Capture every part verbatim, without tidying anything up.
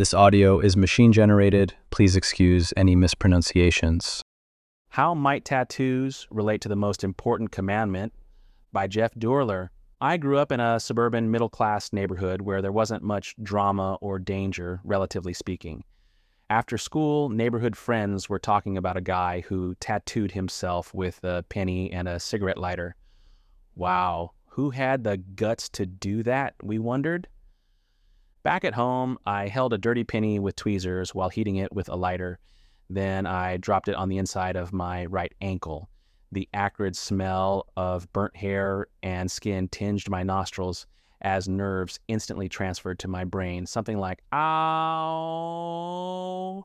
This audio is machine generated. Please excuse any mispronunciations. How Might Tattoos Relate to the Most Important Commandment by Jeff Durler. I grew up in a suburban middle-class neighborhood where there wasn't much drama or danger, relatively speaking. After school, neighborhood friends were talking about a guy who tattooed himself with a penny and a cigarette lighter. Wow, who had the guts to do that, we wondered? Back at home, I held a dirty penny with tweezers while heating it with a lighter. Then I dropped it on the inside of my right ankle. The acrid smell of burnt hair and skin tinged my nostrils as nerves instantly transferred to my brain. Something like, ow.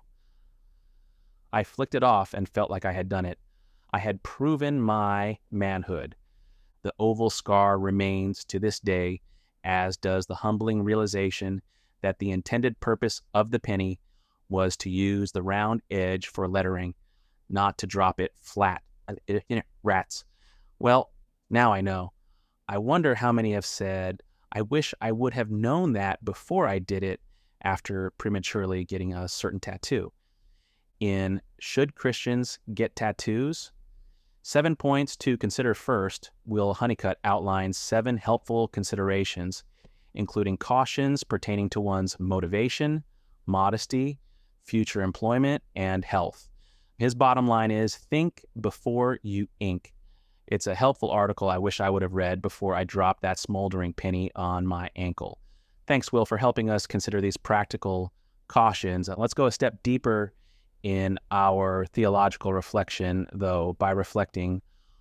I flicked it off and felt like I had done it. I had proven my manhood. The oval scar remains to this day, as does the humbling realization that the intended purpose of the penny was to use the round edge for lettering, not to drop it flat. Rats. Well, now I know. I wonder how many have said, I wish I would have known that before I did it after prematurely getting a certain tattoo. In Should Christians Get Tattoos? Seven points to consider first, Will Honeycutt outlines seven helpful considerations, including cautions pertaining to one's motivation, modesty, future employment, and health. His bottom line is, think before you ink. It's a helpful article I wish I would have read before I dropped that smoldering penny on my ankle. Thanks, Will, for helping us consider these practical cautions. Let's go a step deeper in our theological reflection, though, by reflecting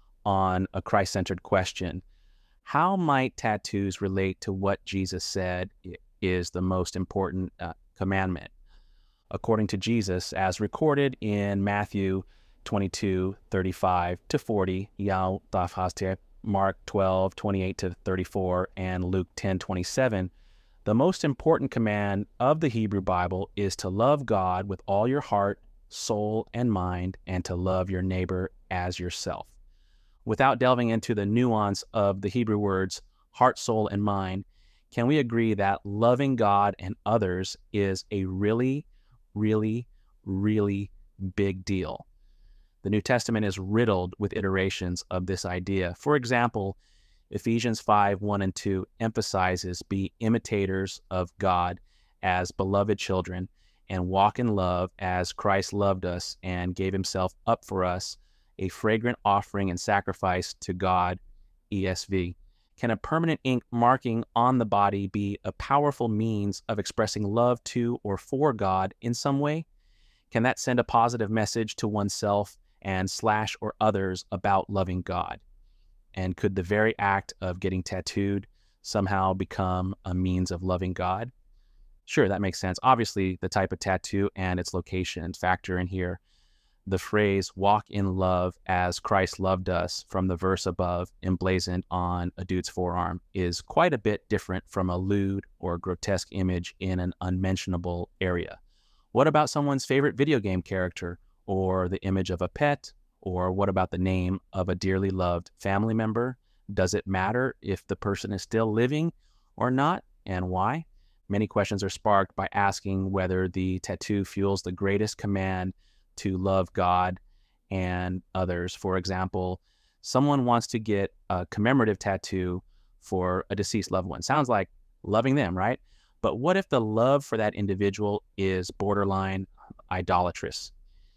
on a Christ-centered question. How might tattoos relate to what Jesus said is the most important uh, commandment? According to Jesus, as recorded in Matthew twenty-two, thirty-five to forty, Yao Daf Haste, Mark twelve, twenty-eight to thirty-four, and Luke ten, twenty-seven, the most important command of the Hebrew Bible is to love God with all your heart, soul, and mind, and to love your neighbor as yourself. Without delving into the nuance of the Hebrew words heart, soul, and mind, can we agree that loving God and others is a really, really, really big deal? The New Testament is riddled with iterations of this idea. For example, Ephesians five, one and two emphasizes be imitators of God as beloved children and walk in love as Christ loved us and gave himself up for us, a fragrant offering and sacrifice to God, E S V. Can a permanent ink marking on the body be a powerful means of expressing love to or for God in some way? Can that send a positive message to oneself and slash or others about loving God? And could the very act of getting tattooed somehow become a means of loving God? Sure, that makes sense. Obviously, the type of tattoo and its location factor in here. The phrase, walk in love as Christ loved us, from the verse above, emblazoned on a dude's forearm, is quite a bit different from a lewd or grotesque image in an unmentionable area. What about someone's favorite video game character, or the image of a pet, or what about the name of a dearly loved family member? Does it matter if the person is still living or not, and why? Many questions are sparked by asking whether the tattoo fuels the greatest command to love God and others. For example, someone wants to get a commemorative tattoo for a deceased loved one. Sounds like loving them, right? But what if the love for that individual is borderline idolatrous?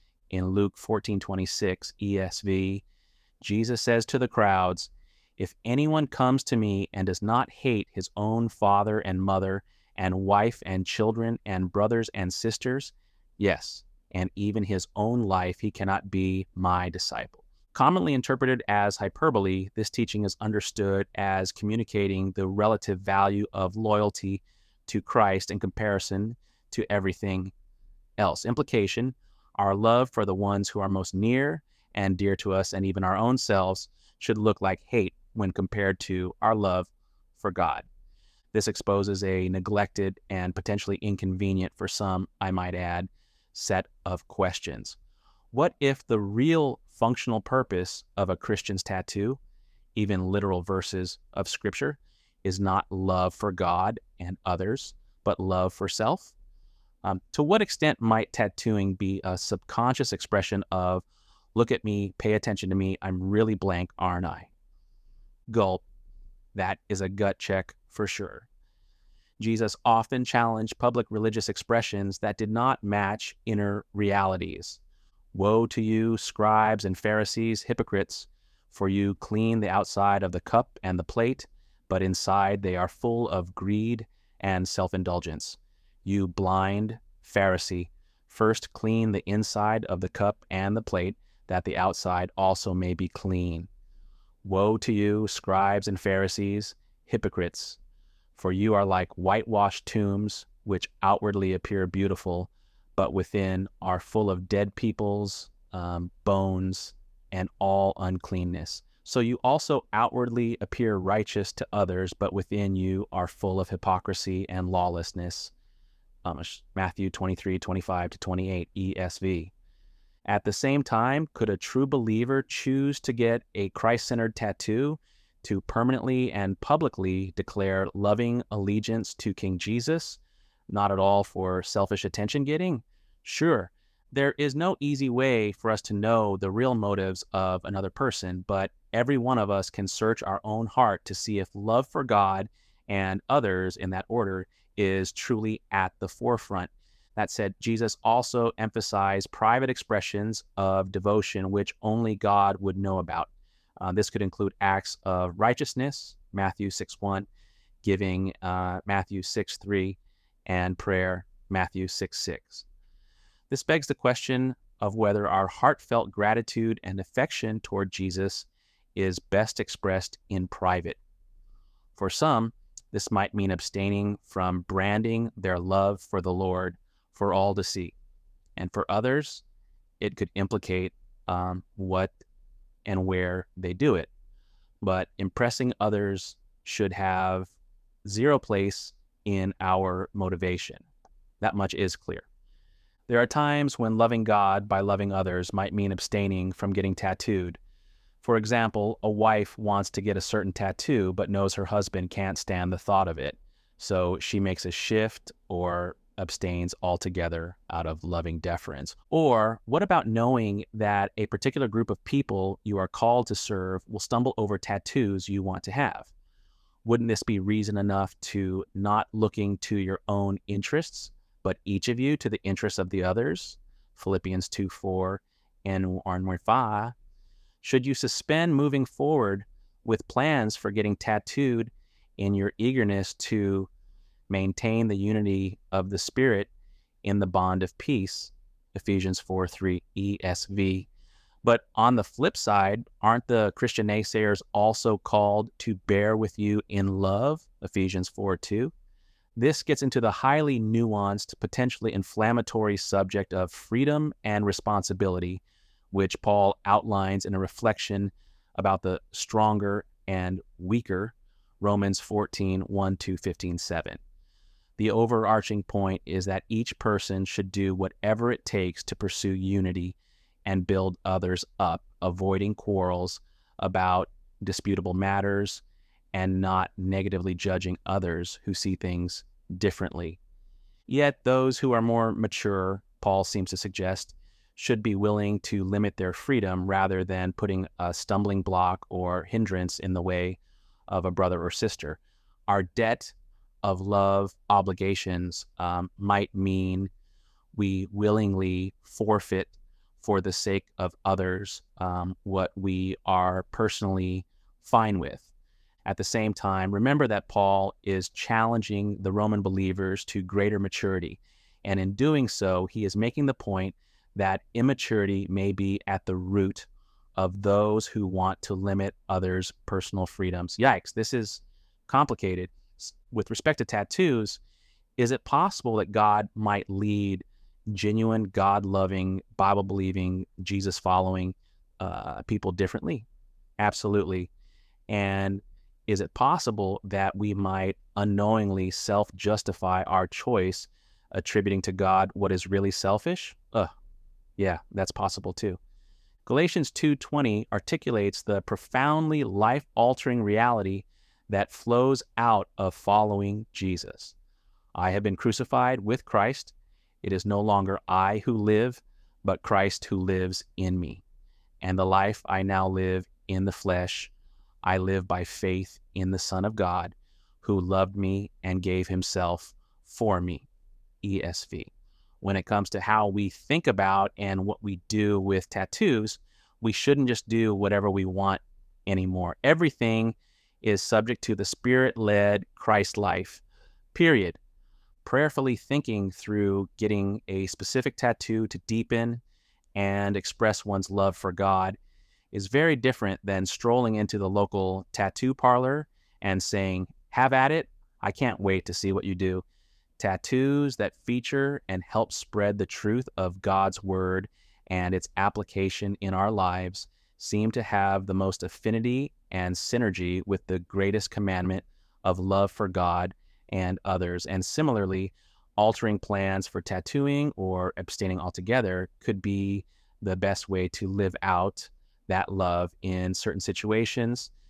In Luke fourteen twenty-six, E S V, Jesus says to the crowds, if anyone comes to me and does not hate his own father and mother and wife and children and brothers and sisters, yes, and even his own life, he cannot be my disciple. Commonly interpreted as hyperbole, this teaching is understood as communicating the relative value of loyalty to Christ in comparison to everything else. Implication, our love for the ones who are most near and dear to us and even our own selves should look like hate when compared to our love for God. This exposes a neglected and potentially inconvenient, for some, I might add, set of questions. What if the real functional purpose of a Christian's tattoo, even literal verses of Scripture, is not love for God and others, but love for self? Um, to what extent might tattooing be a subconscious expression of, look at me, pay attention to me, I'm really blank, aren't I? Gulp. That is a gut check for sure. Jesus often challenged public religious expressions that did not match inner realities. Woe to you, scribes and Pharisees, hypocrites, for you clean the outside of the cup and the plate, but inside they are full of greed and self-indulgence. You blind Pharisee, first clean the inside of the cup and the plate, that the outside also may be clean. Woe to you, scribes and Pharisees, hypocrites, for you are like whitewashed tombs, which outwardly appear beautiful, but within are full of dead people's um, bones and all uncleanness. So you also outwardly appear righteous to others, but within you are full of hypocrisy and lawlessness. Um, Matthew twenty-three, twenty-five to twenty-eight, E S V. At the same time, could a true believer choose to get a Christ-centered tattoo to permanently and publicly declare loving allegiance to King Jesus, not at all for selfish attention-getting? Sure, there is no easy way for us to know the real motives of another person, but every one of us can search our own heart to see if love for God and others in that order is truly at the forefront. That said, Jesus also emphasized private expressions of devotion which only God would know about. Uh, this could include acts of righteousness, Matthew six one, giving, uh, Matthew six three, and prayer, Matthew six six. This begs the question of whether our heartfelt gratitude and affection toward Jesus is best expressed in private. For some, this might mean abstaining from branding their love for the Lord for all to see. And for others, it could implicate um, what and where they do it. But impressing others should have zero place in our motivation. That much is clear. There are times when loving God by loving others might mean abstaining from getting tattooed. For example, a wife wants to get a certain tattoo but knows her husband can't stand the thought of it, so she makes a shift or abstains altogether out of loving deference. Or what about knowing that a particular group of people you are called to serve will stumble over tattoos you want to have? Wouldn't this be reason enough to not looking to your own interests, but each of you to the interests of the others? Philippians two four and one five. Should you suspend moving forward with plans for getting tattooed in your eagerness to maintain the unity of the Spirit in the bond of peace, Ephesians four three E S V. But on the flip side, aren't the Christian naysayers also called to bear with you in love, Ephesians four two? This gets into the highly nuanced, potentially inflammatory subject of freedom and responsibility, which Paul outlines in a reflection about the stronger and weaker, Romans fourteen one to fifteen seven. The overarching point is that each person should do whatever it takes to pursue unity and build others up, avoiding quarrels about disputable matters and not negatively judging others who see things differently. Yet those who are more mature, Paul seems to suggest, should be willing to limit their freedom rather than putting a stumbling block or hindrance in the way of a brother or sister. Our debt of love obligations um, might mean we willingly forfeit for the sake of others um, what we are personally fine with. At the same time, remember that Paul is challenging the Roman believers to greater maturity, and in doing so, he is making the point that immaturity may be at the root of those who want to limit others' personal freedoms. Yikes, this is complicated. With respect to tattoos, is it possible that God might lead genuine, God-loving, Bible-believing, Jesus-following uh, people differently? Absolutely. And is it possible that we might unknowingly self-justify our choice, attributing to God what is really selfish? Ugh, yeah, that's possible too. Galatians two twenty articulates the profoundly life-altering reality that flows out of following Jesus. I have been crucified with Christ, It is no longer I who live, but Christ who lives in me. And the life I now live in the flesh, I live by faith in the Son of God, who loved me and gave himself for me. E S V. When it comes to how we think about and what we do with tattoos, we shouldn't just do whatever we want anymore. Everything is subject to the Spirit-led Christ life, period. Prayerfully thinking through getting a specific tattoo to deepen and express one's love for God is very different than strolling into the local tattoo parlor and saying, "Have at it. I can't wait to see what you do." Tattoos that feature and help spread the truth of God's word and its application in our lives seem to have the most affinity and synergy with the greatest commandment of love for God and others. And similarly, altering plans for tattooing or abstaining altogether could be the best way to live out that love in certain situations,